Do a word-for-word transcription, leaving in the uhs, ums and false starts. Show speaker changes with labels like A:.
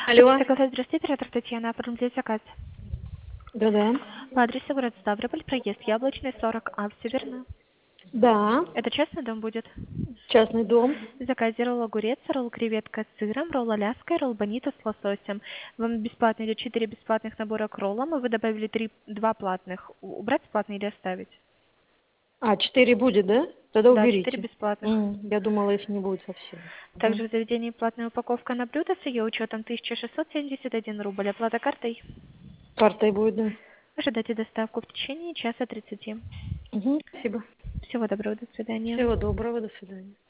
A: Алло.
B: Заказать, здравствуйте, оператор Татьяна, оформить заказ.
A: Да-да.
B: По адресу город Ставрополь, проезд Яблочный, сорок А, все верно?
A: Да.
B: Это частный дом будет?
A: Частный дом.
B: В заказе ролл огурец, ролл креветка с сыром, ролл аляска и ролл бонита с лососем. Вам бесплатно идет четыре бесплатных набора к роллам, и вы добавили три, два платных. У- Убрать платные или оставить?
A: А, четыре будет, да? Тогда
B: Да, четыре
A: уберите.
B: бесплатных.
A: М, я думала, их не будет совсем. Мгм.
B: Также в заведении платная упаковка на блюдо с ее учетом тысяча шестьсот семьдесят один рубль. Оплата картой.
A: Картой будет, да.
B: Ожидайте доставку в течение часа тридцати.
A: Мгм. Спасибо.
B: Всего доброго, до свидания.
A: Всего доброго, до свидания.